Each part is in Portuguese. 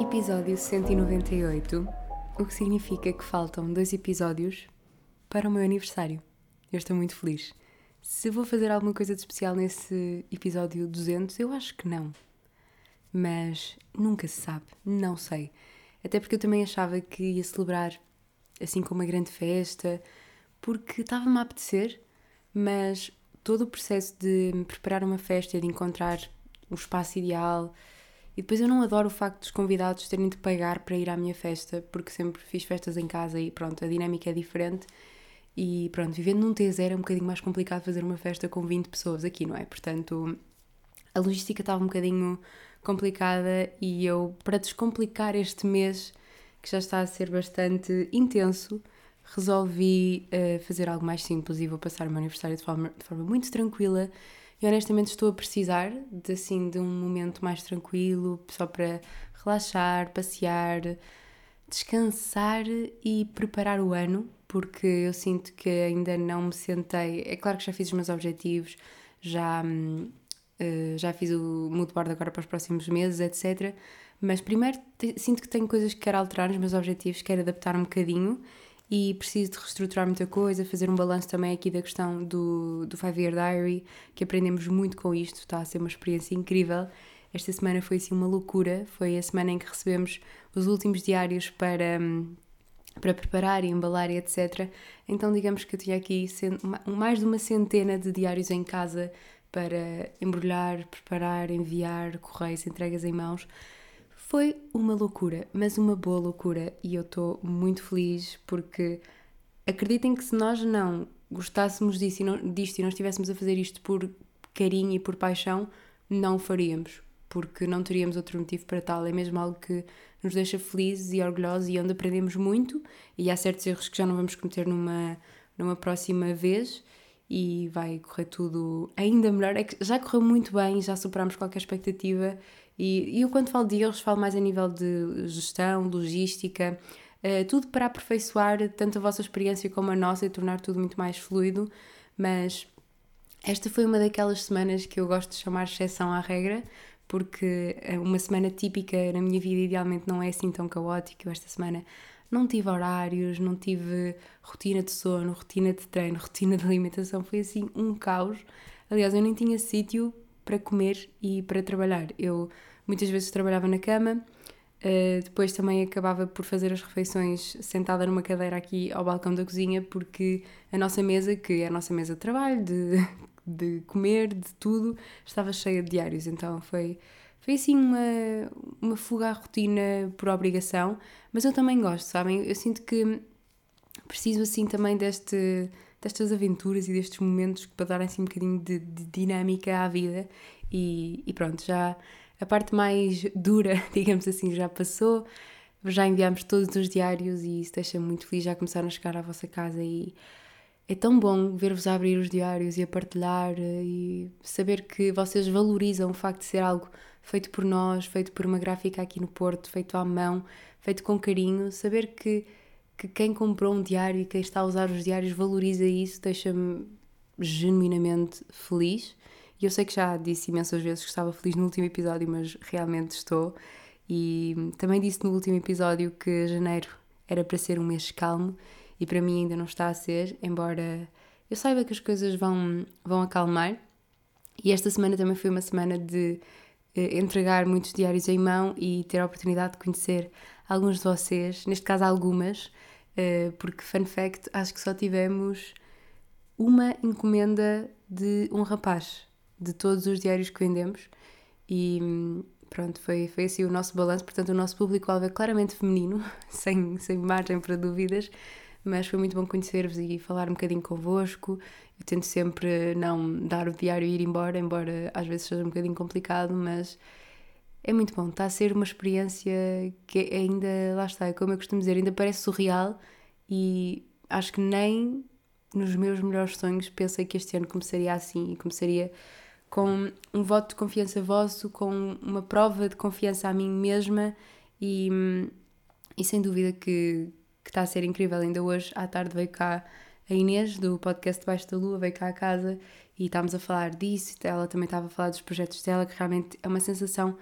Episódio 198, o que significa que faltam 2 episódios para o meu aniversário. Eu estou muito feliz. Se vou fazer alguma coisa de especial nesse episódio 200, eu acho que não. Mas nunca se sabe, não sei. Até porque eu também achava que ia celebrar assim com uma grande festa, porque estava-me a apetecer, mas todo o processo de me preparar uma festa e de encontrar um espaço ideal. E depois eu não adoro o facto dos convidados terem de pagar para ir à minha festa, porque sempre fiz festas em casa e pronto, a dinâmica é diferente. E pronto, vivendo num T0 é um bocadinho mais complicado fazer uma festa com 20 pessoas aqui, não é? Portanto, a logística estava um bocadinho complicada e eu, para descomplicar este mês, que já está a ser bastante intenso, resolvi fazer algo mais simples e vou passar o meu aniversário de forma muito tranquila. E honestamente estou a precisar de um momento mais tranquilo, só para relaxar, passear, descansar e preparar o ano, porque eu sinto que ainda não me sentei. É claro que já fiz os meus objetivos, já fiz o mood board agora para os próximos meses, etc. Mas primeiro sinto que tenho coisas que quero alterar nos meus objetivos, quero adaptar um bocadinho e preciso de reestruturar muita coisa, fazer um balanço também aqui da questão do 5-Year Diary, que aprendemos muito com isto, está a ser uma experiência incrível. Esta semana foi assim uma loucura, foi a semana em que recebemos os últimos diários para preparar e embalar e etc. Então digamos que eu tinha aqui mais de uma centena de diários em casa para embrulhar, preparar, enviar, correios, entregas em mãos. Foi uma loucura, mas uma boa loucura, e eu estou muito feliz porque acreditem que se nós não gostássemos disto e não estivéssemos a fazer isto por carinho e por paixão, não o faríamos, porque não teríamos outro motivo para tal. É mesmo algo que nos deixa felizes e orgulhosos e onde aprendemos muito, e há certos erros que já não vamos cometer numa próxima vez e vai correr tudo ainda melhor. É que já correu muito bem, já superámos qualquer expectativa. E eu quando falo de erros falo mais a nível de gestão, logística, tudo para aperfeiçoar tanto a vossa experiência como a nossa e tornar tudo muito mais fluido, mas esta foi uma daquelas semanas que eu gosto de chamar exceção à regra, porque uma semana típica na minha vida idealmente não é assim tão caótica. Eu esta semana não tive horários, não tive rotina de sono, rotina de treino, rotina de alimentação, foi assim um caos. Aliás, eu nem tinha sítio para comer e para trabalhar. Eu muitas vezes trabalhava na cama, depois também acabava por fazer as refeições sentada numa cadeira aqui ao balcão da cozinha, porque a nossa mesa, que é a nossa mesa de trabalho, de comer, de tudo, estava cheia de diários. Então foi assim uma fuga à rotina por obrigação, mas eu também gosto, sabem? Eu sinto que preciso assim também destas aventuras e destes momentos para darem assim um bocadinho de dinâmica à vida e pronto, já a parte mais dura, digamos assim, já passou, já enviámos todos os diários e isso deixa-me muito feliz, já começaram a chegar à vossa casa e é tão bom ver-vos a abrir os diários e a partilhar e saber que vocês valorizam o facto de ser algo feito por nós, feito por uma gráfica aqui no Porto, feito à mão, feito com carinho, saber que quem comprou um diário e quem está a usar os diários valoriza isso, deixa-me genuinamente feliz. E eu sei que já disse imensas vezes que estava feliz no último episódio, mas realmente estou. E também disse no último episódio que janeiro era para ser um mês calmo e para mim ainda não está a ser, embora eu saiba que as coisas vão acalmar. E esta semana também foi uma semana de entregar muitos diários em mão e ter a oportunidade de conhecer alguns de vocês, neste caso algumas, porque, fun fact, acho que só tivemos uma encomenda de um rapaz, de todos os diários que vendemos, e pronto, foi assim o nosso balanço. Portanto, o nosso público-alvo é claramente feminino, sem margem para dúvidas, mas foi muito bom conhecer-vos e falar um bocadinho convosco. Eu tento sempre não dar o diário e ir embora às vezes seja um bocadinho complicado, mas é muito bom. Está a ser uma experiência que ainda, lá está, como eu costumo dizer, ainda parece surreal e acho que nem nos meus melhores sonhos pensei que este ano começaria assim e começaria com um voto de confiança vosso, com uma prova de confiança a mim mesma e sem dúvida que está a ser incrível. Ainda hoje à tarde veio cá a Inês do podcast Baixo da Lua, veio cá a casa e estávamos a falar disso, ela também estava a falar dos projetos dela, que realmente é uma sensação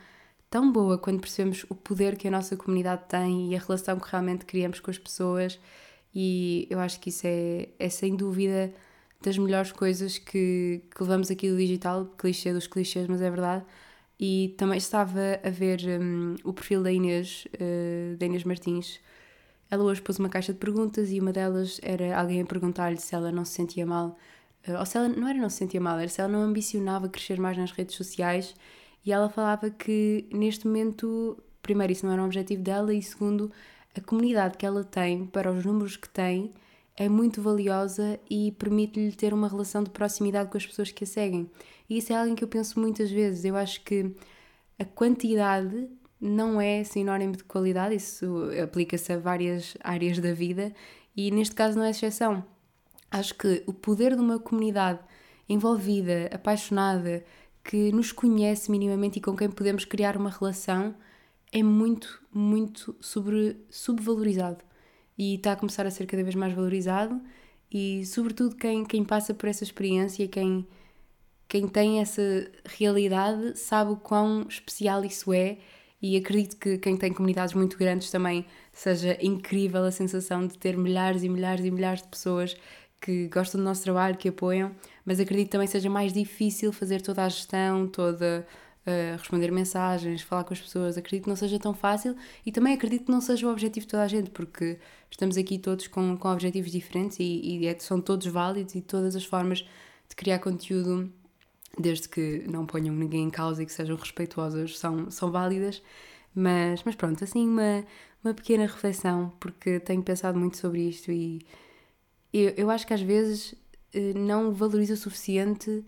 tão boa quando percebemos o poder que a nossa comunidade tem e a relação que realmente criamos com as pessoas, e eu acho que isso é sem dúvida das melhores coisas que levamos aqui do digital, clichê dos clichês, mas é verdade. E também estava a ver o perfil da Inês Martins. Ela hoje pôs uma caixa de perguntas e uma delas era alguém a perguntar-lhe se ela não se sentia mal, ou se ela não era não se sentia mal, era se ela não ambicionava crescer mais nas redes sociais, e ela falava que neste momento, primeiro, isso não era um objetivo dela, e segundo, a comunidade que ela tem, para os números que tem, é muito valiosa e permite-lhe ter uma relação de proximidade com as pessoas que a seguem. E isso é algo que eu penso muitas vezes. Eu acho que a quantidade não é sinónimo de qualidade, isso aplica-se a várias áreas da vida e neste caso não é exceção. Acho que o poder de uma comunidade envolvida, apaixonada, que nos conhece minimamente e com quem podemos criar uma relação é muito, muito subvalorizado. E está a começar a ser cada vez mais valorizado e, sobretudo, quem passa por essa experiência, quem tem essa realidade, sabe o quão especial isso é, e acredito que quem tem comunidades muito grandes também seja incrível a sensação de ter milhares e milhares e milhares de pessoas que gostam do nosso trabalho, que apoiam, mas acredito que também seja mais difícil fazer toda a gestão, responder mensagens, falar com as pessoas. Acredito que não seja tão fácil e também acredito que não seja o objetivo de toda a gente, porque estamos aqui todos com objetivos diferentes e são todos válidos, e todas as formas de criar conteúdo, desde que não ponham ninguém em causa e que sejam respeituosas, são válidas. Mas pronto, assim uma pequena reflexão, porque tenho pensado muito sobre isto e eu acho que às vezes não valorizo o suficiente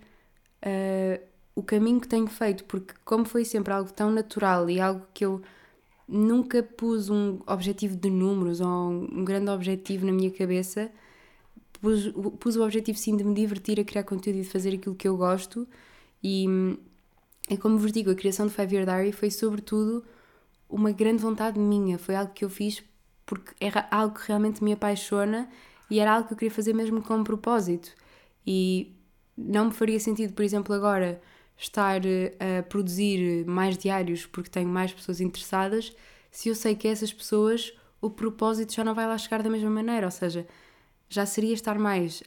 o caminho que tenho feito, porque como foi sempre algo tão natural e algo que eu nunca pus um objetivo de números ou um grande objetivo na minha cabeça, pus o objetivo sim de me divertir a criar conteúdo e de fazer aquilo que eu gosto, e como vos digo, a criação do 5 Year Diary foi sobretudo uma grande vontade minha, foi algo que eu fiz porque era algo que realmente me apaixona e era algo que eu queria fazer mesmo com um propósito, e não me faria sentido, por exemplo, agora estar a produzir mais diários porque tenho mais pessoas interessadas, se eu sei que essas pessoas, o propósito já não vai lá chegar da mesma maneira, ou seja, já seria estar mais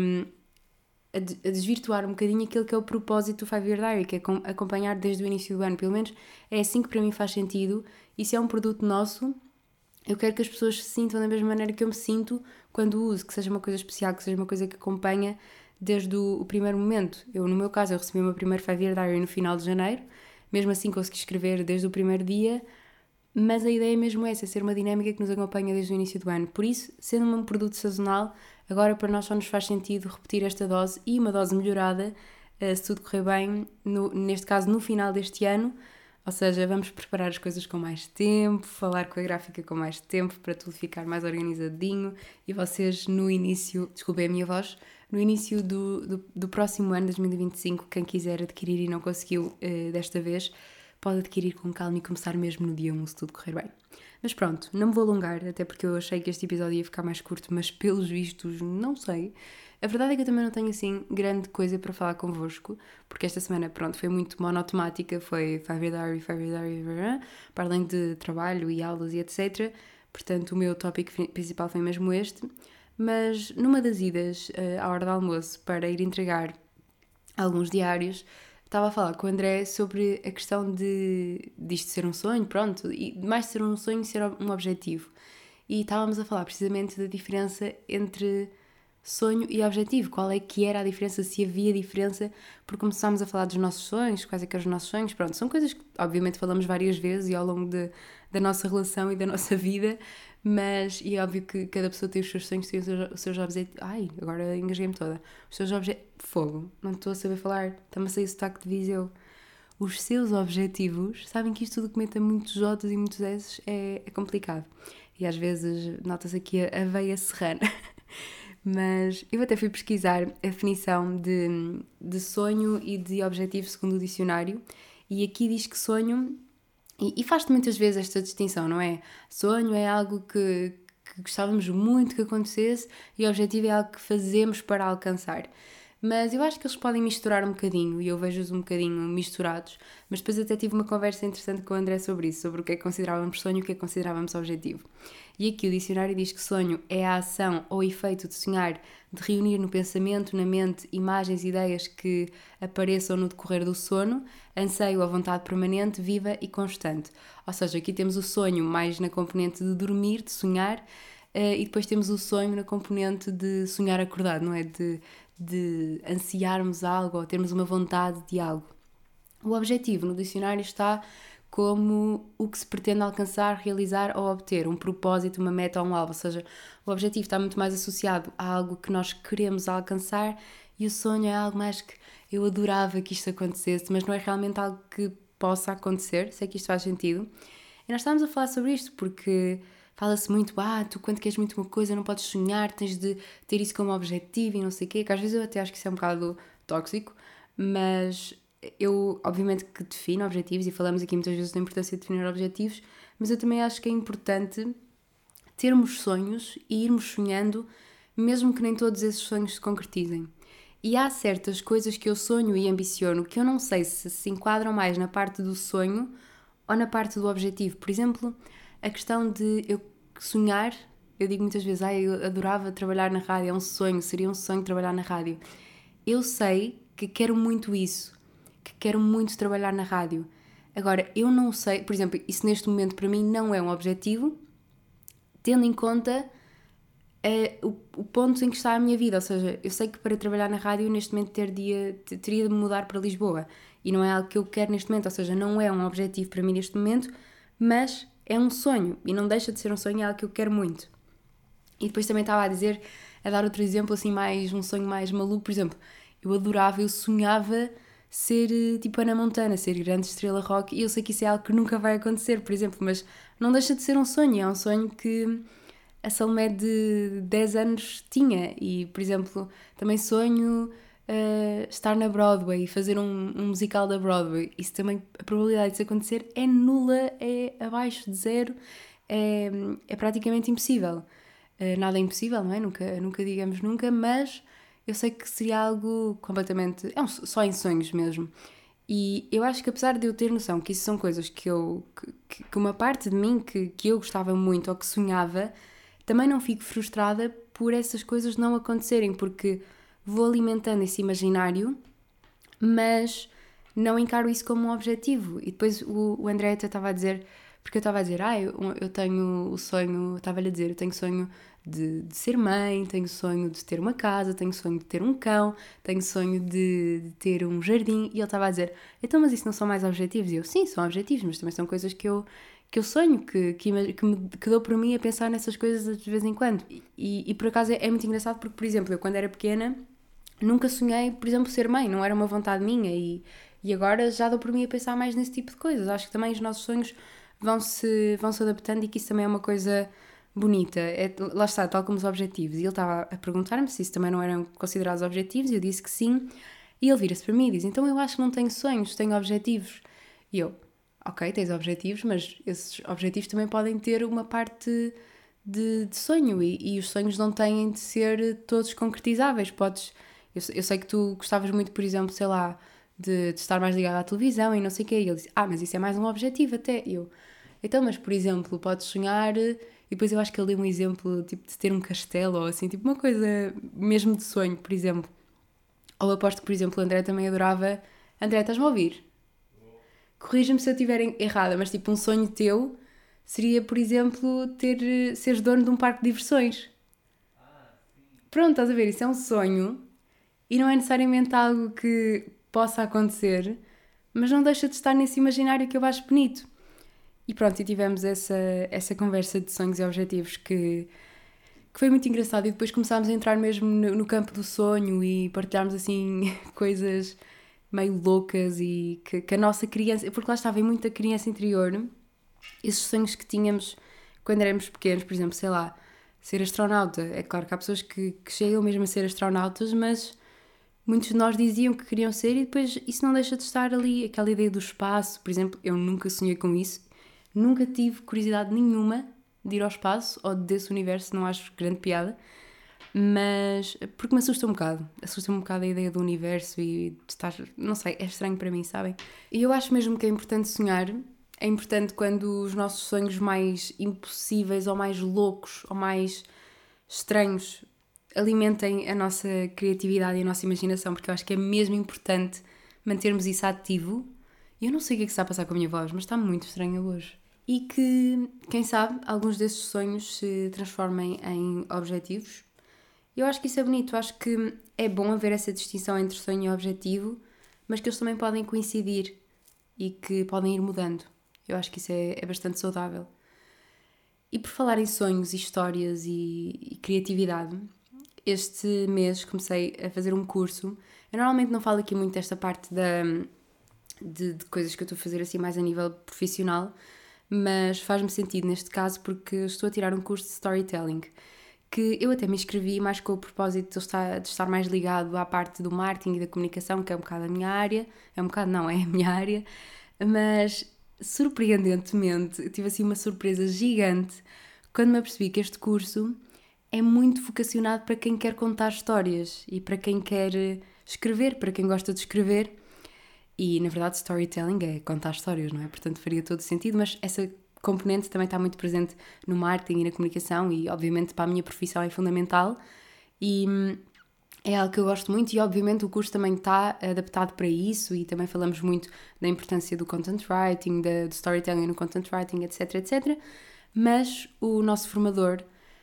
a desvirtuar um bocadinho aquilo que é o propósito do 5 Year Diary, que é acompanhar desde o início do ano. Pelo menos é assim que para mim faz sentido, e se é um produto nosso, eu quero que as pessoas se sintam da mesma maneira que eu me sinto quando uso, que seja uma coisa especial, que seja uma coisa que acompanha desde o primeiro momento. No meu caso, eu recebi o meu primeiro 5 Year Diary no final de janeiro, mesmo assim consegui escrever desde o primeiro dia, mas a ideia é mesmo essa, ser uma dinâmica que nos acompanha desde o início do ano. Por isso, sendo um produto sazonal, agora para nós só nos faz sentido repetir esta dose, e uma dose melhorada, se tudo correr bem, neste caso no final deste ano. Ou seja, vamos preparar as coisas com mais tempo, falar com a gráfica com mais tempo, para tudo ficar mais organizadinho, e vocês no início, desculpem a minha voz, no início do próximo ano, 2025, quem quiser adquirir e não conseguiu desta vez, pode adquirir com calma e começar mesmo no dia 1, se tudo correr bem. Mas pronto, não me vou alongar, até porque eu achei que este episódio ia ficar mais curto, mas pelos vistos, não sei. A verdade é que eu também não tenho assim grande coisa para falar convosco, porque esta semana, pronto, foi muito monotemática, foi 5 Year Diary, para além de trabalho e aulas e etc. Portanto, o meu tópico principal foi mesmo este. Mas numa das idas à hora do almoço para ir entregar alguns diários, estava a falar com o André sobre a questão disto ser um sonho, pronto, e mais de ser um sonho, ser um objetivo. E estávamos a falar precisamente da diferença entre sonho e objetivo. Qual é que era a diferença, se havia diferença, porque começámos a falar dos nossos sonhos, quais é que eram os nossos sonhos, pronto, são coisas que obviamente falamos várias vezes e ao longo da nossa relação e da nossa vida, mas é óbvio que cada pessoa tem os seus sonhos, tem os seus objetivos. Ai, agora engasguei-me toda. Os seus objetivos. Fogo, não estou a saber falar, está-me a sair o sotaque de Viseu. Os seus objetivos, sabem que isto documenta muitos J's e muitos S's, é complicado. E às vezes nota-se aqui a veia serrana. Mas eu até fui pesquisar a definição de sonho e de objetivo segundo o dicionário, e aqui diz que sonho, e faz-te muitas vezes esta distinção, não é? Sonho é algo que gostávamos muito que acontecesse, e objetivo é algo que fazemos para alcançar. Mas eu acho que eles podem misturar um bocadinho e eu vejo-os um bocadinho misturados. Mas depois até tive uma conversa interessante com o André sobre isso, sobre o que é que considerávamos sonho e o que é que considerávamos objetivo. E aqui o dicionário diz que sonho é a ação ou efeito de sonhar, de reunir no pensamento, na mente, imagens e ideias que apareçam no decorrer do sono, anseio ou vontade permanente, viva e constante. Ou seja, aqui temos o sonho mais na componente de dormir, de sonhar, e depois temos o sonho na componente de sonhar acordado, não é? De ansiarmos algo ou termos uma vontade de algo. O objetivo no dicionário está como o que se pretende alcançar, realizar ou obter, um propósito, uma meta ou um alvo, ou seja, o objetivo está muito mais associado a algo que nós queremos alcançar e o sonho é algo mais que eu adorava que isto acontecesse, mas não é realmente algo que possa acontecer, sei que isto faz sentido. E nós estávamos a falar sobre isto porque fala-se muito, tu quando queres muito uma coisa não podes sonhar, tens de ter isso como objetivo e não sei o quê, que às vezes eu até acho que isso é um bocado tóxico, mas eu obviamente que defino objetivos e falamos aqui muitas vezes da importância de definir objetivos, mas eu também acho que é importante termos sonhos e irmos sonhando, mesmo que nem todos esses sonhos se concretizem. E há certas coisas que eu sonho e ambiciono que eu não sei se enquadram mais na parte do sonho ou na parte do objetivo. Por exemplo, a questão de eu sonhar, eu digo muitas vezes, eu adorava trabalhar na rádio, é um sonho, seria um sonho trabalhar na rádio. Eu sei que quero muito isso, que quero muito trabalhar na rádio. Agora, eu não sei, por exemplo, isso neste momento para mim não é um objetivo, tendo em conta o ponto em que está a minha vida. Ou seja, eu sei que para trabalhar na rádio neste momento teria de me mudar para Lisboa e não é algo que eu quero neste momento, ou seja, não é um objetivo para mim neste momento, mas é um sonho e não deixa de ser um sonho, é algo que eu quero muito. E depois também estava a dar outro exemplo, assim, um sonho mais maluco. Por exemplo, eu sonhava ser tipo Hannah Montana, ser grande estrela rock, e eu sei que isso é algo que nunca vai acontecer, por exemplo, mas não deixa de ser um sonho, é um sonho que a Salomé de 10 anos tinha. E, por exemplo, também sonho estar na Broadway e fazer um musical da Broadway. Isso também, a probabilidade disso acontecer é nula, é abaixo de zero, é praticamente impossível. Nada é impossível, não é? Nunca digamos nunca, mas eu sei que seria algo completamente... só em sonhos mesmo. E eu acho que apesar de eu ter noção que isso são coisas que uma parte de mim que eu gostava muito ou que sonhava, também não fico frustrada por essas coisas não acontecerem, porque vou alimentando esse imaginário, mas não encaro isso como um objetivo. E depois o André até estava a dizer, porque eu estava a dizer, eu tenho o sonho, estava-lhe a dizer, eu tenho sonho de ser mãe, tenho sonho de ter uma casa, tenho sonho de ter um cão, tenho sonho de ter um jardim, e ele estava a dizer, então mas isso não são mais objetivos? E eu, sim, são objetivos, mas também são coisas que eu sonho, que dou por mim a pensar nessas coisas de vez em quando. E por acaso é muito engraçado porque, por exemplo, eu quando era pequena nunca sonhei, por exemplo, ser mãe, não era uma vontade minha e agora já dou por mim a pensar mais nesse tipo de coisas. Acho que também os nossos sonhos vão-se adaptando e que isso também é uma coisa bonita. Lá está, tal como os objetivos. E ele estava a perguntar-me se isso também não eram considerados objetivos e eu disse que sim. E ele vira-se para mim e diz, então eu acho que não tenho sonhos, tenho objetivos. E eu, ok, tens objetivos, mas esses objetivos também podem ter uma parte de sonho e os sonhos não têm de ser todos concretizáveis. Eu sei que tu gostavas muito, por exemplo, sei lá, de estar mais ligado à televisão e não sei o quê. E ele disse, mas isso é mais um objetivo até. E eu, então, mas por exemplo, podes sonhar... E depois eu acho que ele deu um exemplo, tipo, de ter um castelo ou assim, tipo uma coisa mesmo de sonho, por exemplo. Ou aposto que, por exemplo, o André também adorava... André, estás-me a ouvir? Corrija-me se eu estiver errada, mas tipo um sonho teu seria, por exemplo, seres dono de um parque de diversões. Pronto, estás a ver? Isso é um sonho e não é necessariamente algo que possa acontecer, mas não deixa de estar nesse imaginário que eu acho bonito. E pronto, e tivemos essa conversa de sonhos e objetivos que foi muito engraçado e depois começámos a entrar mesmo no campo do sonho e partilharmos assim coisas meio loucas e que a nossa criança, porque lá estava em muita criança interior, esses sonhos que tínhamos quando éramos pequenos, por exemplo, sei lá, ser astronauta. É claro que há pessoas que chegam mesmo a ser astronautas, mas muitos de nós diziam que queriam ser e depois isso não deixa de estar ali, aquela ideia do espaço, por exemplo, eu nunca sonhei com isso, nunca tive curiosidade nenhuma de ir ao espaço ou desse universo, não acho grande piada, Mas porque me assusta um bocado a ideia do universo e de estar, não sei, é estranho para mim, sabem? E eu acho mesmo que é importante sonhar, é importante quando os nossos sonhos mais impossíveis ou mais loucos ou mais estranhos alimentem a nossa criatividade e a nossa imaginação, porque eu acho que é mesmo importante mantermos isso ativo. E eu não sei o que é que está a passar com a minha voz, mas está muito estranha hoje. E que, quem sabe, alguns desses sonhos se transformem em objetivos. Eu acho que isso é bonito, eu acho que é bom haver essa distinção entre sonho e objetivo, mas que eles também podem coincidir e que podem ir mudando. Eu acho que isso é bastante saudável. E por falar em sonhos, histórias e criatividade, este mês comecei a fazer um curso. Eu normalmente não falo aqui muito desta parte de coisas que eu estou a fazer assim mais a nível profissional, mas faz-me sentido neste caso porque estou a tirar um curso de storytelling, que eu até me inscrevi mais com o propósito de estar mais ligado à parte do marketing e da comunicação, que é um bocado a minha área. É um bocado, não, é a minha área. Mas, surpreendentemente, eu tive assim uma surpresa gigante quando me apercebi que este curso é muito vocacionado para quem quer contar histórias e para quem quer escrever, para quem gosta de escrever. E, na verdade, storytelling é contar histórias, não é? Portanto, faria todo sentido, mas essa componente também está muito presente no marketing e na comunicação e, obviamente, para a minha profissão é fundamental e é algo que eu gosto muito e, obviamente, o curso também está adaptado para isso e também falamos muito da importância do content writing, do storytelling no content writing, etc, etc. Mas o nosso formador,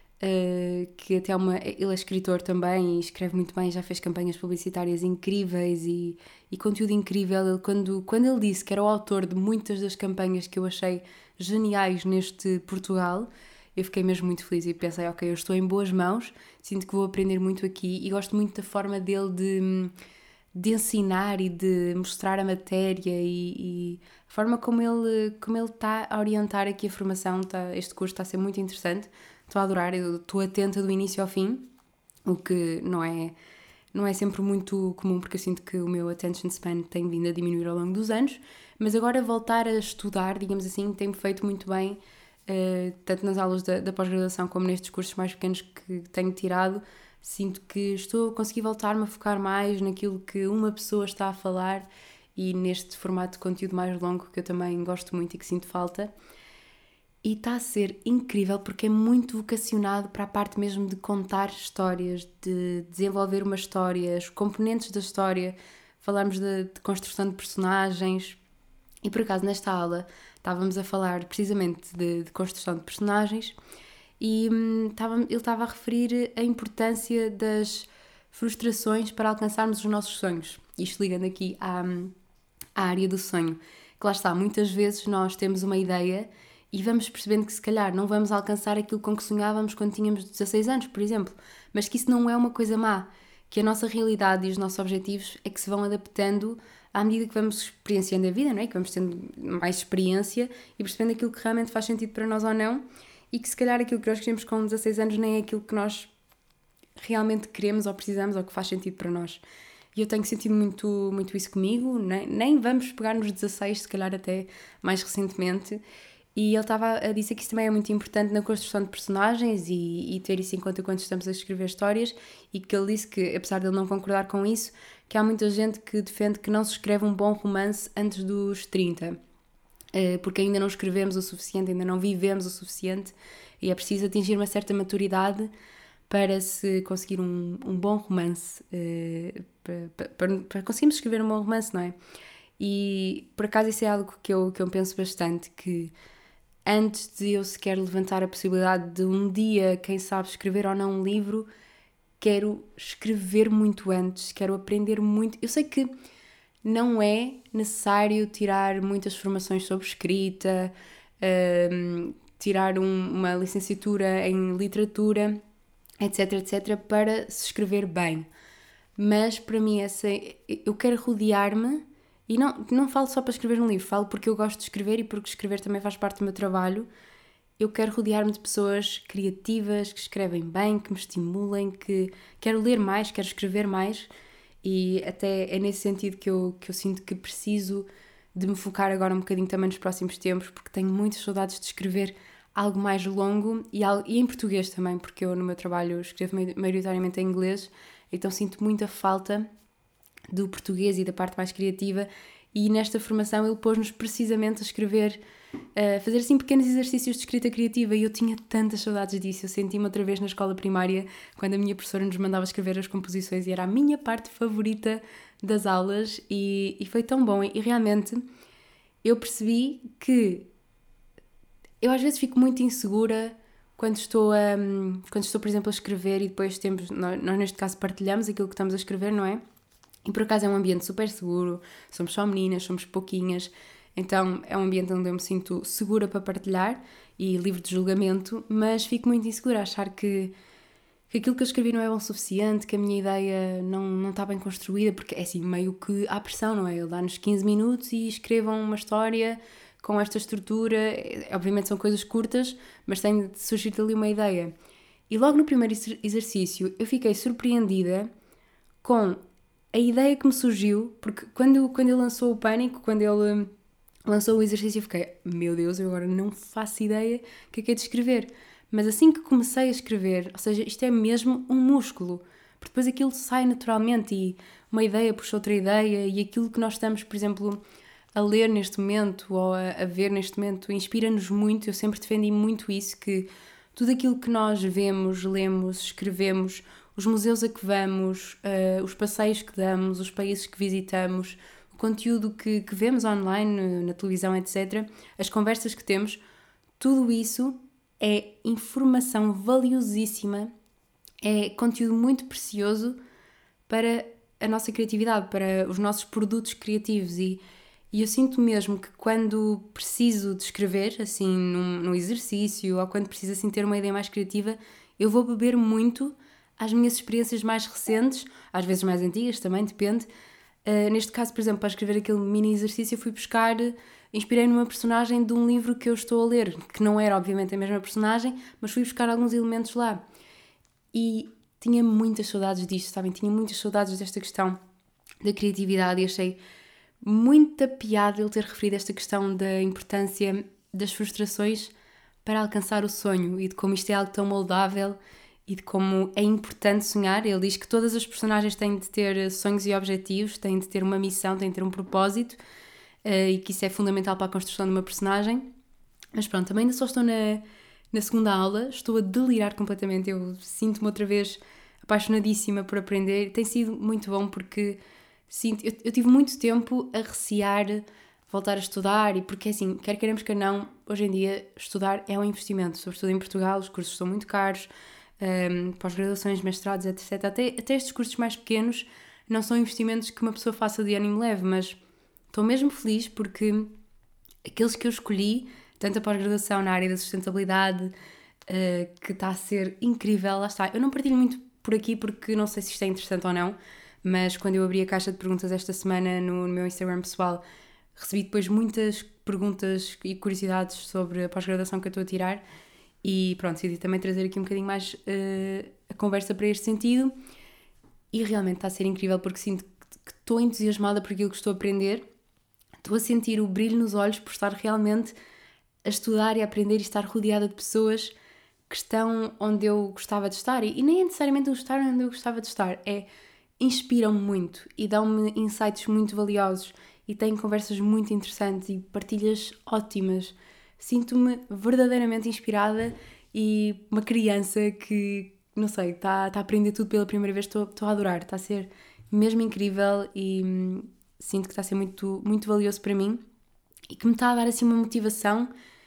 que até ele é escritor também e escreve muito bem, já fez campanhas publicitárias incríveis e conteúdo incrível. Ele, quando ele disse que era o autor de muitas das campanhas que eu achei geniais neste Portugal, eu fiquei mesmo muito feliz e pensei, ok, eu estou em boas mãos, sinto que vou aprender muito aqui e gosto muito da forma dele de ensinar e de mostrar a matéria e a forma como ele está a orientar aqui a formação. Este curso está a ser muito interessante, estou a adorar, eu estou atenta do início ao fim, o que não é sempre muito comum, porque eu sinto que o meu attention span tem vindo a diminuir ao longo dos anos, mas agora voltar a estudar, digamos assim, tem-me feito muito bem, tanto nas aulas da pós-graduação como nestes cursos mais pequenos que tenho tirado. Sinto que estou a conseguir voltar-me a focar mais naquilo que uma pessoa está a falar e neste formato de conteúdo mais longo que eu também gosto muito e que sinto falta. E está a ser incrível porque é muito vocacionado para a parte mesmo de contar histórias, de desenvolver uma história, os componentes da história, falarmos de construção de personagens. E por acaso nesta aula estávamos a falar precisamente de construção de personagens e ele estava a referir a importância das frustrações para alcançarmos os nossos sonhos. Isto ligando aqui à área do sonho. Que lá está, muitas vezes nós temos uma ideia e vamos percebendo que se calhar não vamos alcançar aquilo com que sonhávamos quando tínhamos 16 anos, por exemplo, mas que isso não é uma coisa má, que a nossa realidade e os nossos objetivos é que se vão adaptando à medida que vamos experienciando a vida, não é? Que vamos tendo mais experiência e percebendo aquilo que realmente faz sentido para nós ou não, e que se calhar aquilo que nós queremos com 16 anos nem é aquilo que nós realmente queremos ou precisamos ou que faz sentido para nós. E eu tenho sentido muito, muito isso comigo, nem vamos pegar nos 16, se calhar até mais recentemente. E ele estava a dizer que isso também é muito importante na construção de personagens e ter isso em conta quando estamos a escrever histórias, e que ele disse que, apesar de ele não concordar com isso, que há muita gente que defende que não se escreve um bom romance antes dos 30, porque ainda não escrevemos o suficiente, ainda não vivemos o suficiente e é preciso atingir uma certa maturidade para se conseguir um bom romance, para conseguirmos escrever um bom romance, não é? E por acaso isso é algo que eu penso bastante, que antes de eu sequer levantar a possibilidade de um dia, quem sabe, escrever ou não um livro, quero escrever muito antes, quero aprender muito. Eu sei que não é necessário tirar muitas formações sobre escrita, tirar uma licenciatura em literatura, etc, etc, para se escrever bem. Mas para mim eu quero rodear-me, e não falo só para escrever um livro, falo porque eu gosto de escrever e porque escrever também faz parte do meu trabalho. Eu quero rodear-me de pessoas criativas, que escrevem bem, que me estimulem, que quero ler mais, quero escrever mais, e até é nesse sentido que eu sinto que preciso de me focar agora um bocadinho também nos próximos tempos, porque tenho muitas saudades de escrever algo mais longo e em português também, porque eu no meu trabalho escrevo maioritariamente em inglês, então sinto muita falta do português e da parte mais criativa, e nesta formação ele pôs-nos precisamente a escrever, a fazer assim pequenos exercícios de escrita criativa, e eu tinha tantas saudades disso. Eu senti-me outra vez na escola primária, quando a minha professora nos mandava escrever as composições, e era a minha parte favorita das aulas, e foi tão bom. E realmente eu percebi que eu às vezes fico muito insegura quando estou, por exemplo, a escrever, e depois nós neste caso partilhamos aquilo que estamos a escrever, não é? E por acaso é um ambiente super seguro, somos só meninas, somos pouquinhas, então é um ambiente onde eu me sinto segura para partilhar e livre de julgamento, mas fico muito insegura a achar que aquilo que eu escrevi não é bom o suficiente, que a minha ideia não está bem construída, porque é assim, meio que há pressão, não é? Ele dá-nos 15 minutos e escrevam uma história com esta estrutura. Obviamente são coisas curtas, mas tem de surgir dali uma ideia. E logo no primeiro exercício eu fiquei surpreendida com a ideia que me surgiu, porque quando ele lançou o Pânico, quando ele lançou o exercício, eu fiquei, meu Deus, eu agora não faço ideia o que é de escrever. Mas assim que comecei a escrever, ou seja, isto é mesmo um músculo, porque depois aquilo sai naturalmente e uma ideia puxa outra ideia, e aquilo que nós estamos, por exemplo, a ler neste momento ou a ver neste momento inspira-nos muito. Eu sempre defendi muito isso, que tudo aquilo que nós vemos, lemos, escrevemos, os museus a que vamos, os passeios que damos, os países que visitamos, o conteúdo que vemos online, na televisão, etc., as conversas que temos, tudo isso é informação valiosíssima, é conteúdo muito precioso para a nossa criatividade, para os nossos produtos criativos, e eu sinto mesmo que quando preciso de escrever, assim, num exercício, ou quando preciso assim ter uma ideia mais criativa, eu vou beber muito às minhas experiências mais recentes, às vezes mais antigas também, depende. Neste caso, por exemplo, para escrever aquele mini exercício, eu fui buscar, inspirei numa personagem de um livro que eu estou a ler, que não era obviamente a mesma personagem, mas fui buscar alguns elementos lá. E tinha muitas saudades disto, sabem? Tinha muitas saudades desta questão da criatividade, e achei muita piada ele ter referido esta questão da importância das frustrações para alcançar o sonho, e de como isto é algo tão moldável e de como é importante sonhar. Ele diz que todas as personagens têm de ter sonhos e objetivos, têm de ter uma missão, têm de ter um propósito, e que isso é fundamental para a construção de uma personagem. Mas pronto, também ainda só estou na segunda aula, estou a delirar completamente, eu sinto-me outra vez apaixonadíssima por aprender. Tem sido muito bom, porque eu tive muito tempo a recear voltar a estudar, e porque assim, quer queremos, quer não, hoje em dia estudar é um investimento, sobretudo em Portugal, os cursos são muito caros, pós-graduações, mestrados, etc. Até estes cursos mais pequenos não são investimentos que uma pessoa faça de ânimo leve, mas estou mesmo feliz porque aqueles que eu escolhi, tanto a pós-graduação na área da sustentabilidade, que está a ser incrível, lá está. Eu não partilho muito por aqui porque não sei se isto é interessante ou não, mas quando eu abri a caixa de perguntas esta semana no meu Instagram pessoal, recebi depois muitas perguntas e curiosidades sobre a pós-graduação que eu estou a tirar, e pronto, decidi também trazer aqui um bocadinho mais a conversa para este sentido, e realmente está a ser incrível porque sinto que estou entusiasmada por aquilo que estou a aprender, estou a sentir o brilho nos olhos por estar realmente a estudar e a aprender, e estar rodeada de pessoas que estão onde eu gostava de estar, e nem é necessariamente estar onde eu gostava de estar, inspiram-me muito e dão-me insights muito valiosos, e têm conversas muito interessantes e partilhas ótimas. Sinto-me verdadeiramente inspirada, e uma criança que, não sei, está a aprender tudo pela primeira vez. Estou a adorar, está a ser mesmo incrível, e sinto que está a ser muito, muito valioso para mim, e que me está a dar assim uma motivação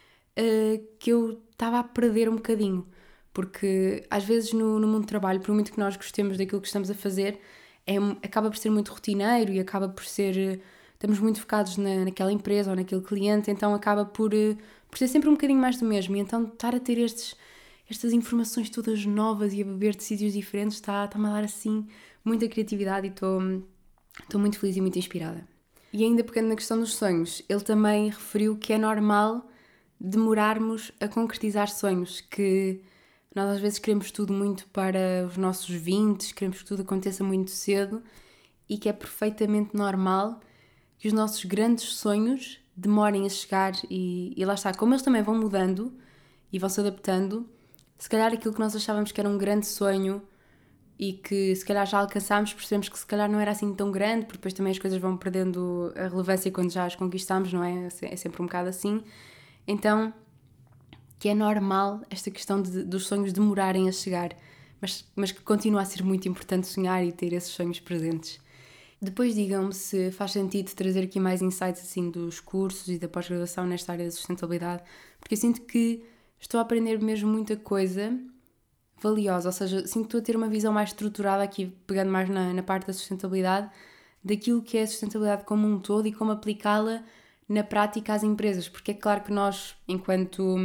que eu estava a perder um bocadinho, porque às vezes no mundo do trabalho, por muito que nós gostemos daquilo que estamos a fazer, acaba por ser muito rotineiro, e acaba por ser... estamos muito focados naquela empresa ou naquele cliente, então acaba por ser sempre um bocadinho mais do mesmo, e então estar a ter estas informações todas novas e a beber de sítios diferentes está-me a dar assim muita criatividade, e estou muito feliz e muito inspirada. E ainda pegando na questão dos sonhos, ele também referiu que é normal demorarmos a concretizar sonhos, que nós às vezes queremos tudo muito para os nossos 20, queremos que tudo aconteça muito cedo, e que é perfeitamente normal que os nossos grandes sonhos demorem a chegar, e lá está, como eles também vão mudando e vão-se adaptando. Se calhar aquilo que nós achávamos que era um grande sonho e que se calhar já alcançámos, percebemos que se calhar não era assim tão grande, porque depois também as coisas vão perdendo a relevância quando já as conquistamos, não é? É sempre um bocado assim. Então, que é normal esta questão dos sonhos demorarem a chegar, mas que continua a ser muito importante sonhar e ter esses sonhos presentes. Depois digam-me se faz sentido trazer aqui mais insights assim dos cursos e da pós-graduação nesta área da sustentabilidade, porque eu sinto que estou a aprender mesmo muita coisa valiosa, ou seja, sinto que estou a ter uma visão mais estruturada aqui, pegando mais na parte da sustentabilidade, daquilo que é a sustentabilidade como um todo e como aplicá-la na prática às empresas, porque é claro que nós, enquanto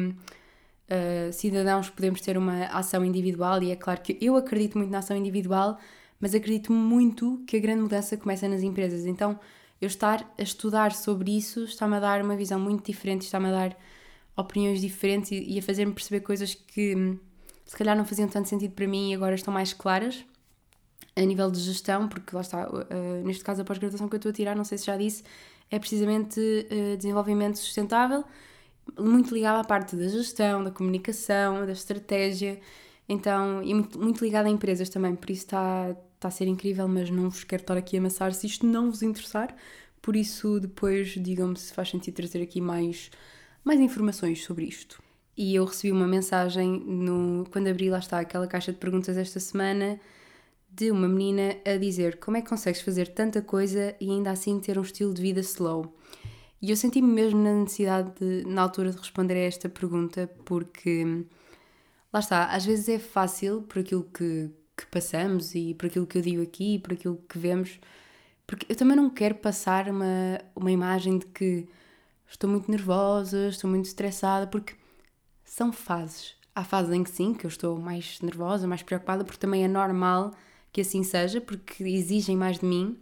cidadãos, podemos ter uma ação individual e é claro que eu acredito muito na ação individual, mas acredito muito que a grande mudança começa nas empresas. Então, eu estar a estudar sobre isso está-me a dar uma visão muito diferente, está-me a dar opiniões diferentes e a fazer-me perceber coisas que se calhar não faziam tanto sentido para mim e agora estão mais claras a nível de gestão, porque lá está, neste caso a pós-graduação que eu estou a tirar, não sei se já disse, é precisamente desenvolvimento sustentável, muito ligado à parte da gestão, da comunicação, da estratégia, então, e muito ligado a empresas também, por isso está a ser incrível, mas não vos quero estar aqui a amassar se isto não vos interessar, por isso depois digam-me se faz sentido trazer aqui mais informações sobre isto. E eu recebi uma mensagem quando abri, lá está, aquela caixa de perguntas esta semana, de uma menina a dizer: como é que consegues fazer tanta coisa e ainda assim ter um estilo de vida slow? E eu senti-me mesmo na necessidade, na altura, de responder a esta pergunta, porque, lá está, às vezes é fácil, por aquilo que passamos e por aquilo que eu digo aqui, por aquilo que vemos, porque eu também não quero passar uma imagem de que estou muito nervosa, estou muito estressada, porque são fases. Há fases em que sim, que eu estou mais nervosa, mais preocupada, porque também é normal que assim seja, porque exigem mais de mim,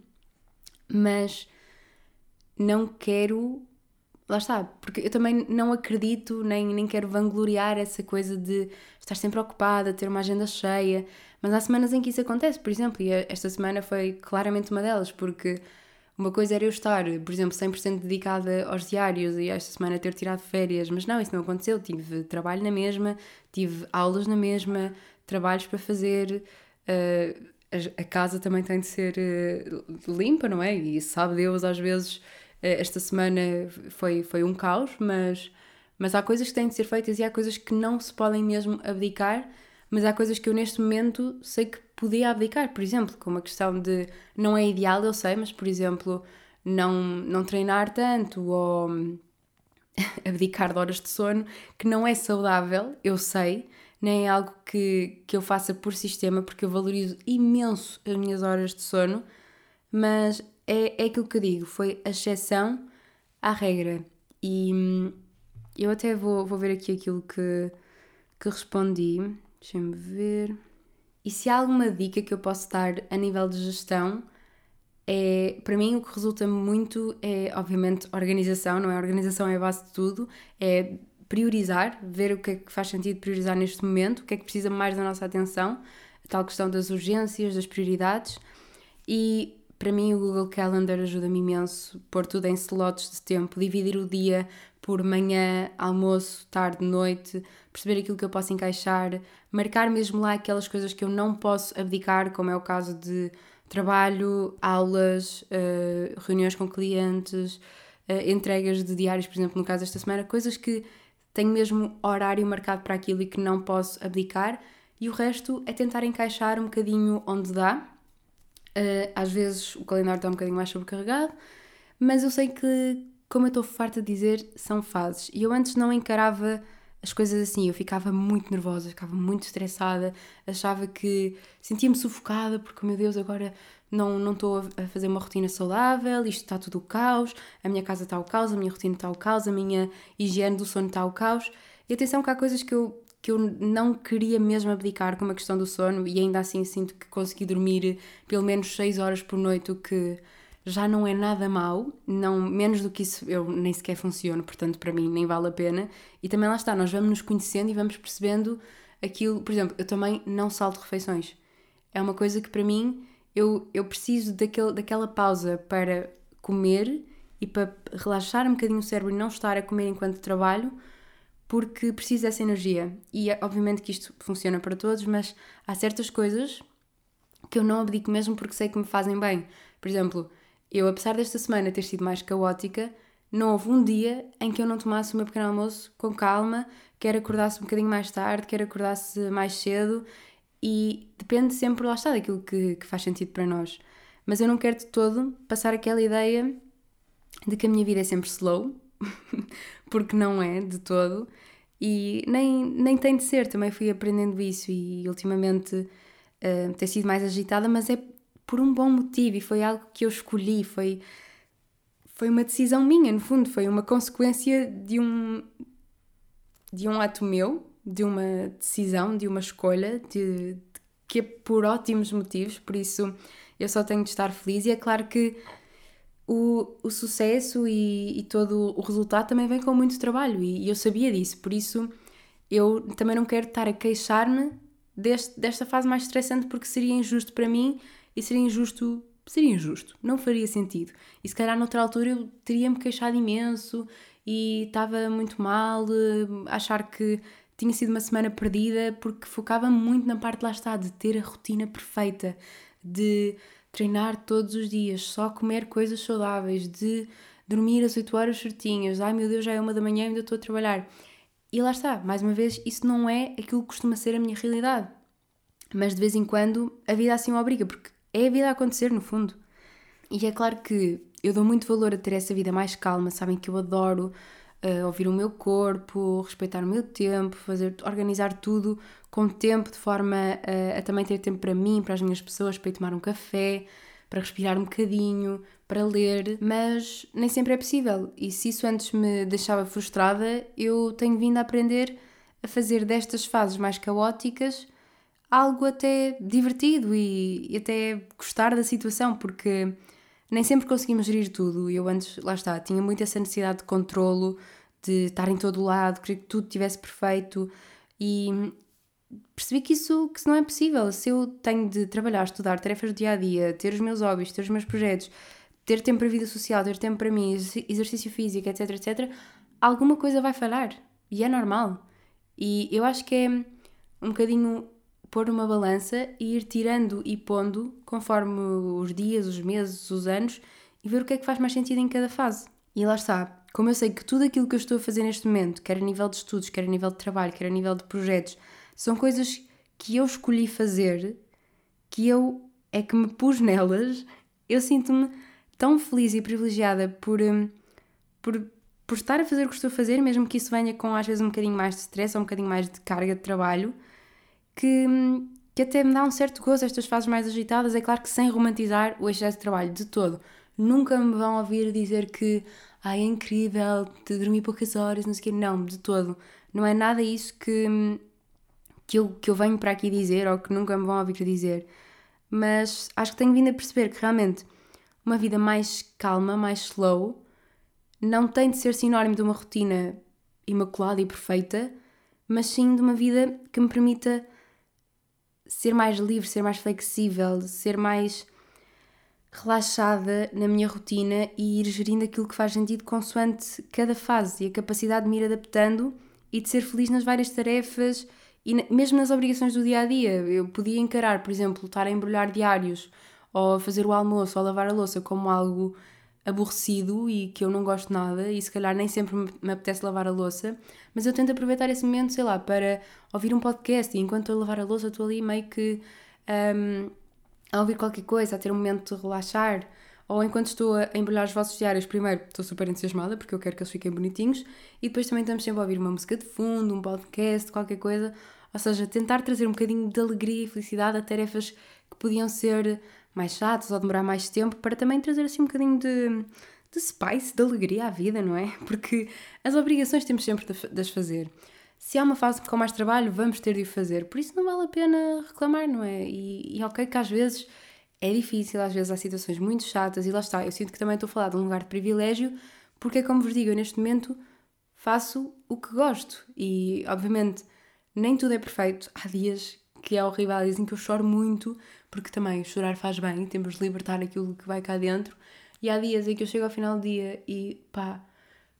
mas não quero, lá está, porque eu também não acredito, nem quero vangloriar essa coisa de estar sempre ocupada, ter uma agenda cheia, mas há semanas em que isso acontece, por exemplo, e esta semana foi claramente uma delas, porque uma coisa era eu estar, por exemplo, 100% dedicada aos diários e esta semana ter tirado férias, mas não, isso não aconteceu, tive trabalho na mesma, tive aulas na mesma, trabalhos para fazer, a casa também tem de ser limpa, não é? E sabe Deus, às vezes, esta semana foi um caos, mas há coisas que têm de ser feitas e há coisas que não se podem mesmo abdicar, mas há coisas que eu neste momento sei que podia abdicar, por exemplo, como a questão de, não é ideal, eu sei, mas por exemplo, não treinar tanto ou abdicar de horas de sono, que não é saudável, eu sei, nem é algo que eu faça por sistema, porque eu valorizo imenso as minhas horas de sono, mas é aquilo que eu digo, foi a exceção à regra. E eu até vou ver aqui aquilo que respondi, deixem-me ver. E se há alguma dica que eu posso dar a nível de gestão, para mim o que resulta muito é, obviamente, organização, não é? A organização é a base de tudo, é priorizar, ver o que é que faz sentido priorizar neste momento, o que é que precisa mais da nossa atenção, a tal questão das urgências, das prioridades, e para mim o Google Calendar ajuda-me imenso, pôr tudo em slots de tempo, dividir o dia por manhã, almoço, tarde, noite, perceber aquilo que eu posso encaixar, marcar mesmo lá aquelas coisas que eu não posso abdicar, como é o caso de trabalho, aulas, reuniões com clientes, entregas de diários, por exemplo, no caso desta semana, coisas que tenho mesmo horário marcado para aquilo e que não posso abdicar, e o resto é tentar encaixar um bocadinho onde dá. Às vezes o calendário está um bocadinho mais sobrecarregado, mas eu sei que, como eu estou farta de dizer, são fases. E eu antes não encarava as coisas assim, eu ficava muito nervosa, ficava muito estressada, achava que sentia-me sufocada, porque, meu Deus, agora não estou a fazer uma rotina saudável, isto está tudo o caos, a minha casa está o caos, a minha rotina está o caos, a minha higiene do sono está o caos. E atenção que há coisas que eu não queria mesmo abdicar, como a questão do sono, e ainda assim sinto que consegui dormir pelo menos 6 horas por noite, o que já não é nada mau, não, menos do que isso eu nem sequer funciono, portanto para mim nem vale a pena. E também lá está, nós vamos nos conhecendo e vamos percebendo aquilo. Por exemplo, eu também não salto refeições, é uma coisa que para mim eu preciso daquela pausa para comer e para relaxar um bocadinho o cérebro e não estar a comer enquanto trabalho, porque preciso dessa energia. E obviamente que isto funciona para todos, mas há certas coisas que eu não abdico mesmo porque sei que me fazem bem. Por exemplo, eu, apesar desta semana ter sido mais caótica, não houve um dia em que eu não tomasse o meu pequeno almoço com calma, quer acordasse um bocadinho mais tarde, quer acordasse mais cedo, e depende sempre, lá está, daquilo que faz sentido para nós. Mas eu não quero de todo passar aquela ideia de que a minha vida é sempre slow, porque não é de todo, e nem tem de ser, também fui aprendendo isso e ultimamente tem sido mais agitada, mas é por um bom motivo e foi algo que eu escolhi, foi uma decisão minha, no fundo, foi uma consequência de um ato meu, de uma decisão, de uma escolha, que é por ótimos motivos, por isso eu só tenho de estar feliz e é claro que o sucesso e todo o resultado também vem com muito trabalho e eu sabia disso, por isso eu também não quero estar a queixar-me desta fase mais estressante porque seria injusto para mim e seria injusto, não faria sentido. E se calhar noutra altura eu teria-me queixado imenso e estava muito mal, achar que tinha sido uma semana perdida porque focava muito na parte, lá está, de ter a rotina perfeita, de treinar todos os dias, só comer coisas saudáveis, de dormir às 8 horas certinhas, ai meu Deus, já é 1 da manhã e ainda estou a trabalhar. E lá está, mais uma vez, isso não é aquilo que costuma ser a minha realidade. Mas de vez em quando a vida assim o obriga, porque é a vida a acontecer no fundo. E é claro que eu dou muito valor a ter essa vida mais calma, sabem que eu adoro ouvir o meu corpo, respeitar o meu tempo, organizar tudo com tempo, de forma a também ter tempo para mim, para as minhas pessoas, para ir tomar um café, para respirar um bocadinho, para ler, mas nem sempre é possível. E se isso antes me deixava frustrada, eu tenho vindo a aprender a fazer destas fases mais caóticas algo até divertido e até gostar da situação, porque nem sempre conseguimos gerir tudo. Eu antes, lá está, tinha muito essa necessidade de controlo, de estar em todo o lado, queria que tudo estivesse perfeito e percebi que isso não é possível. Se eu tenho de trabalhar, estudar, tarefas do dia-a-dia, ter os meus hobbies, ter os meus projetos, ter tempo para a vida social, ter tempo para mim, exercício físico, etc, etc, alguma coisa vai falhar. E é normal. E eu acho que é um bocadinho pôr numa balança e ir tirando e pondo conforme os dias, os meses, os anos e ver o que é que faz mais sentido em cada fase. E lá está. Como eu sei que tudo aquilo que eu estou a fazer neste momento, quer a nível de estudos, quer a nível de trabalho, quer a nível de projetos, são coisas que eu escolhi fazer, que eu é que me pus nelas, eu sinto-me tão feliz e privilegiada por estar a fazer o que estou a fazer, mesmo que isso venha com às vezes um bocadinho mais de stress ou um bocadinho mais de carga de trabalho, que até me dá um certo gozo estas fases mais agitadas. É claro que sem romantizar o excesso de trabalho de todo. Nunca me vão ouvir dizer que é incrível, de dormir poucas horas, não sei o quê. Não, de todo. Não é nada isso que eu venho para aqui dizer ou que nunca me vão ouvir dizer. Mas acho que tenho vindo a perceber que realmente uma vida mais calma, mais slow, não tem de ser sinónimo de uma rotina imaculada e perfeita, mas sim de uma vida que me permita ser mais livre, ser mais flexível, ser mais relaxada na minha rotina e ir gerindo aquilo que faz sentido consoante cada fase e a capacidade de me ir adaptando e de ser feliz nas várias tarefas e mesmo nas obrigações do dia-a-dia. Eu podia encarar, por exemplo, estar a embrulhar diários ou a fazer o almoço ou a lavar a louça como algo aborrecido e que eu não gosto nada e se calhar nem sempre me apetece lavar a louça, mas eu tento aproveitar esse momento, sei lá, para ouvir um podcast e enquanto estou a lavar a louça estou ali meio que a ouvir qualquer coisa, a ter um momento de relaxar, ou enquanto estou a embrulhar os vossos diários, primeiro estou super entusiasmada porque eu quero que eles fiquem bonitinhos e depois também estamos sempre a ouvir uma música de fundo, um podcast, qualquer coisa, ou seja, tentar trazer um bocadinho de alegria e felicidade a tarefas que podiam ser mais chatas ou demorar mais tempo, para também trazer assim um bocadinho de spice, de alegria à vida, não é? Porque as obrigações temos sempre de as fazer. Se há uma fase com mais trabalho, vamos ter de o fazer. Por isso não vale a pena reclamar, não é? E ok que às vezes é difícil, às vezes há situações muito chatas e lá está. Eu sinto que também estou a falar de um lugar de privilégio, porque é como vos digo, eu neste momento faço o que gosto. E obviamente nem tudo é perfeito. Há dias que é horrível, há dias em que eu choro muito, porque também chorar faz bem, temos de libertar aquilo que vai cá dentro. E há dias em que eu chego ao final do dia e pá,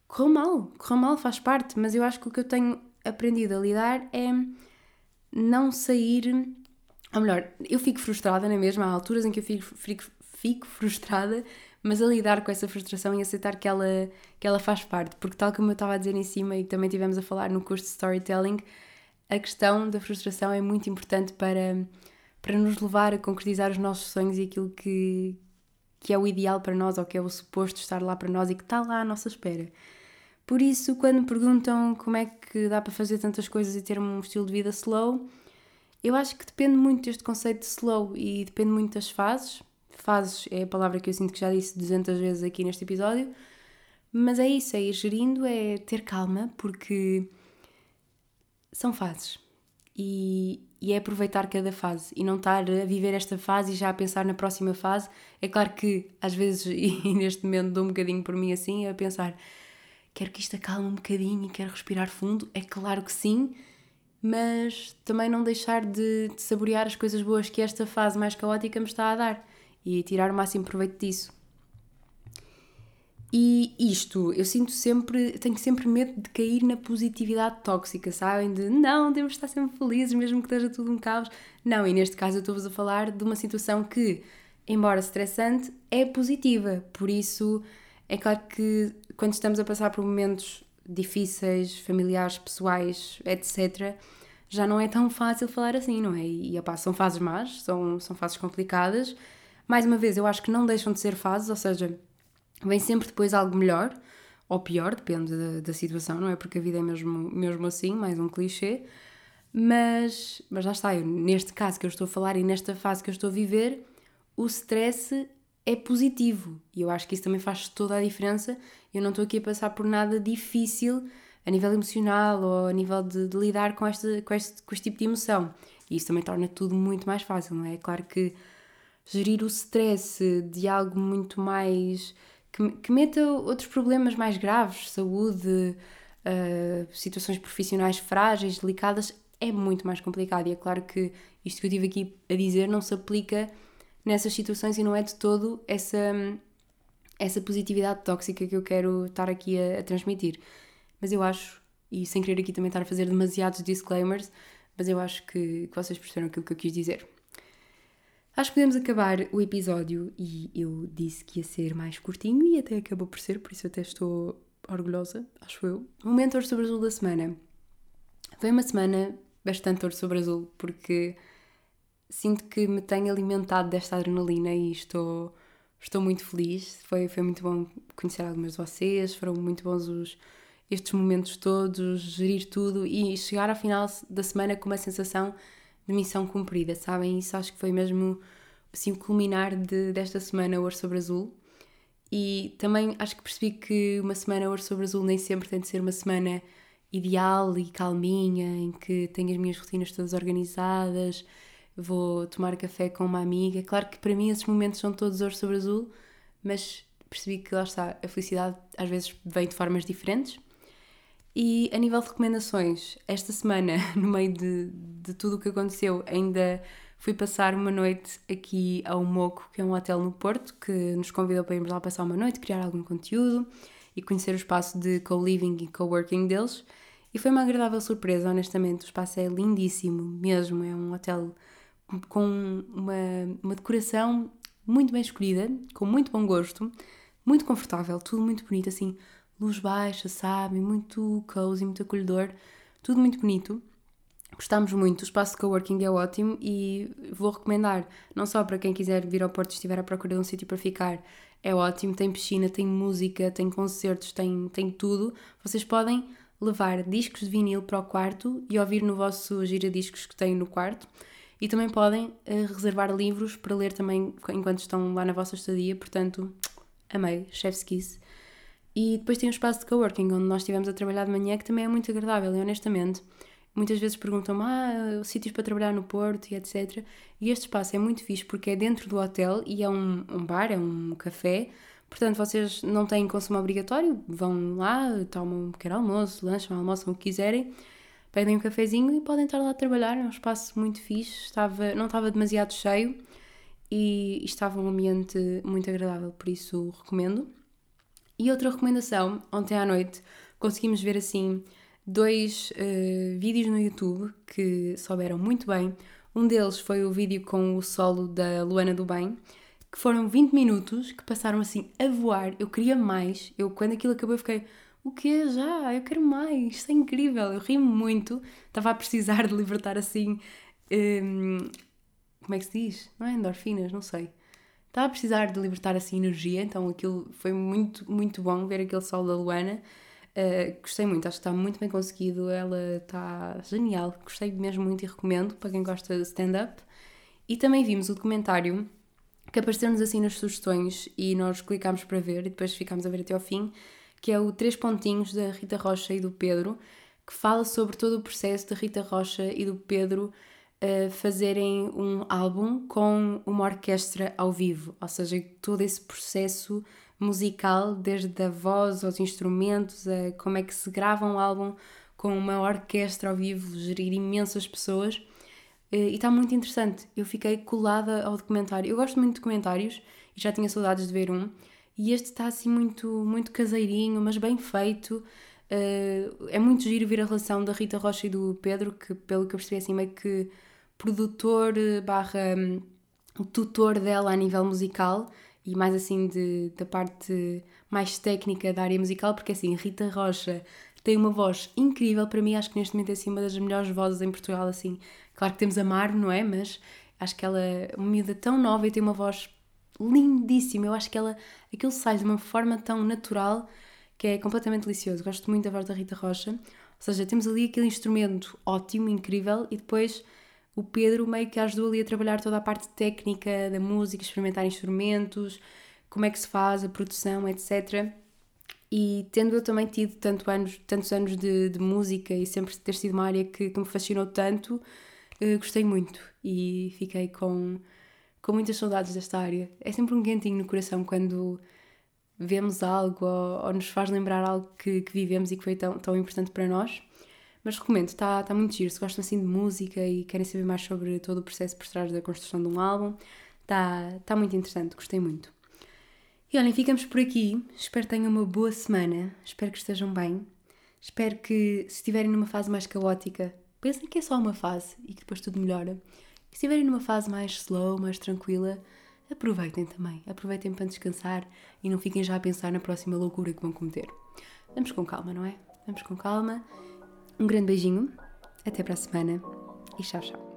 correu mal, faz parte, mas eu acho que o que eu tenho aprendido a lidar é não sair, ou melhor, eu fico frustrada na mesma, há alturas em que eu fico frustrada, mas a lidar com essa frustração e aceitar que ela faz parte, porque tal como eu estava a dizer em cima e também tivemos a falar no curso de Storytelling, a questão da frustração é muito importante para nos levar a concretizar os nossos sonhos e aquilo que é o ideal para nós ou que é o suposto estar lá para nós e que está lá à nossa espera. Por isso, quando me perguntam como é que dá para fazer tantas coisas e ter um estilo de vida slow, eu acho que depende muito deste conceito de slow e depende muito das fases. Fases é a palavra que eu sinto que já disse 200 vezes aqui neste episódio, mas é isso, é ir gerindo, é ter calma, porque são fases. E é aproveitar cada fase e não estar a viver esta fase e já a pensar na próxima fase. É claro que às vezes, e neste momento dou um bocadinho por mim assim, a pensar, quero que isto acalme um bocadinho e quero respirar fundo. É claro que sim, mas também não deixar de saborear as coisas boas que esta fase mais caótica me está a dar e tirar o máximo proveito disso. E isto, eu tenho sempre medo de cair na positividade tóxica, sabem? De não, temos de estar sempre felizes, mesmo que esteja tudo um caos. Não, e neste caso eu estou-vos a falar de uma situação que, embora estressante, é positiva. Por isso, é claro que quando estamos a passar por momentos difíceis, familiares, pessoais, etc., já não é tão fácil falar assim, não é? E opá, são fases más, são fases complicadas. Mais uma vez, eu acho que não deixam de ser fases, ou seja, vem sempre depois algo melhor, ou pior, depende da situação, não é? Porque a vida é mesmo assim, mais um clichê. Mas lá está, neste caso que eu estou a falar e nesta fase que eu estou a viver, o stress é positivo. E eu acho que isso também faz toda a diferença. Eu não estou aqui a passar por nada difícil a nível emocional ou a nível de lidar com este tipo de emoção. E isso também torna tudo muito mais fácil, não é? É claro que gerir o stress de algo muito mais que meta outros problemas mais graves, saúde, situações profissionais frágeis, delicadas, é muito mais complicado. E é claro que isto que eu tive aqui a dizer não se aplica nessas situações e não é de todo essa positividade tóxica que eu quero estar aqui a transmitir. Mas eu acho, e sem querer aqui também estar a fazer demasiados disclaimers, mas eu acho que vocês perceberam aquilo que eu quis dizer. Acho que podemos acabar o episódio e eu disse que ia ser mais curtinho e até acabou por ser, por isso até estou orgulhosa, acho eu. O Mentor sobre Azul da semana. Foi uma semana bastante ouro sobre azul, porque sinto que me tenho alimentado desta adrenalina e estou muito feliz. Foi muito bom conhecer algumas de vocês, foram muito bons estes momentos todos, gerir tudo e chegar ao final da semana com uma sensação de missão cumprida, sabem? Isso acho que foi mesmo assim, o culminar desta semana Ouro sobre Azul. E também acho que percebi que uma semana Ouro sobre Azul nem sempre tem de ser uma semana ideal e calminha, em que tenho as minhas rotinas todas organizadas, vou tomar café com uma amiga. Claro que para mim esses momentos são todos Ouro sobre Azul, mas percebi que lá está, a felicidade às vezes vem de formas diferentes. E a nível de recomendações, esta semana, no meio de tudo o que aconteceu, ainda fui passar uma noite aqui ao Moco, que é um hotel no Porto, que nos convidou para irmos lá passar uma noite, criar algum conteúdo e conhecer o espaço de co-living e co-working deles. E foi uma agradável surpresa, honestamente. O espaço é lindíssimo mesmo, é um hotel com uma decoração muito bem escolhida, com muito bom gosto, muito confortável, tudo muito bonito, assim, luz baixa, sabe? Muito cozy, muito acolhedor, tudo muito bonito. Gostámos muito, o espaço de coworking é ótimo e vou recomendar, não só para quem quiser vir ao Porto e estiver à procura de um sítio para ficar, é ótimo, tem piscina, tem música, tem concertos, tem tudo. Vocês podem levar discos de vinil para o quarto e ouvir no vosso giradiscos que têm no quarto. E também podem reservar livros para ler também enquanto estão lá na vossa estadia, portanto, amei, chef's kiss. E depois tem um espaço de coworking, onde nós estivemos a trabalhar de manhã, que também é muito agradável, e honestamente, muitas vezes perguntam-me, sítios para trabalhar no Porto e etc. E este espaço é muito fixe porque é dentro do hotel e é um bar, é um café, portanto vocês não têm consumo obrigatório, vão lá, tomam um pequeno almoço, lancham, almoçam o que quiserem, pedem um cafezinho e podem estar lá a trabalhar. É um espaço muito fixe, não estava demasiado cheio e estava um ambiente muito agradável, por isso recomendo. E outra recomendação, ontem à noite conseguimos ver assim 2 vídeos no YouTube que souberam muito bem. Um deles foi o vídeo com o solo da Luana do Bem, que foram 20 minutos, que passaram assim a voar. Eu queria mais. Quando aquilo acabou, eu fiquei, o quê? Já? Eu quero mais. Isto é incrível. Eu ri-me muito. Estava a precisar de libertar assim... como é que se diz? Não é endorfinas? Não sei. Estava a precisar de libertar assim energia, então aquilo foi muito, muito bom ver aquele solo da Luana. Gostei muito, acho que está muito bem conseguido, ela está genial, gostei mesmo muito e recomendo para quem gosta de stand-up. E também vimos o documentário que apareceu-nos assim nas sugestões e nós clicámos para ver e depois ficámos a ver até ao fim, que é o 3 pontinhos da Rita Rocha e do Pedro, que fala sobre todo o processo da Rita Rocha e do Pedro fazerem um álbum com uma orquestra ao vivo, ou seja, todo esse processo musical, desde a voz aos instrumentos, a como é que se grava um álbum com uma orquestra ao vivo, gerir imensas pessoas, e está muito interessante. Eu fiquei colada ao documentário. Eu gosto muito de documentários e já tinha saudades de ver um, e este está assim muito, muito caseirinho, mas bem feito. É muito giro ver a relação da Rita Rocha e do Pedro, que pelo que eu percebi assim meio que produtor barra tutor dela a nível musical e mais assim da parte mais técnica da área musical, porque assim, Rita Rocha tem uma voz incrível, para mim acho que neste momento é assim uma das melhores vozes em Portugal, assim, claro que temos a Mar, não é? Mas acho que ela é uma miúda tão nova e tem uma voz lindíssima, eu acho que aquilo sai de uma forma tão natural que é completamente delicioso. Gosto muito da voz da Rita Rocha, ou seja, temos ali aquele instrumento ótimo, incrível, e depois o Pedro meio que ajudou ali a trabalhar toda a parte técnica da música, experimentar instrumentos, como é que se faz a produção, etc. E tendo eu também tido tantos anos de música e sempre ter sido uma área que me fascinou tanto, gostei muito e fiquei com muitas saudades desta área. É sempre um quentinho no coração quando vemos algo ou nos faz lembrar algo que vivemos e que foi tão importante para nós. Mas recomendo, está muito giro. Se gostam assim de música e querem saber mais sobre todo o processo por trás da construção de um álbum, está muito interessante, gostei muito. E olhem, ficamos por aqui. Espero que tenham uma boa semana. Espero que estejam bem. Espero que, se estiverem numa fase mais caótica, pensem que é só uma fase e que depois tudo melhora. E se estiverem numa fase mais slow, mais tranquila, aproveitem também. Aproveitem para descansar e não fiquem já a pensar na próxima loucura que vão cometer. Vamos com calma, não é? Vamos com calma. Um grande beijinho. Até para a semana. E tchau, tchau.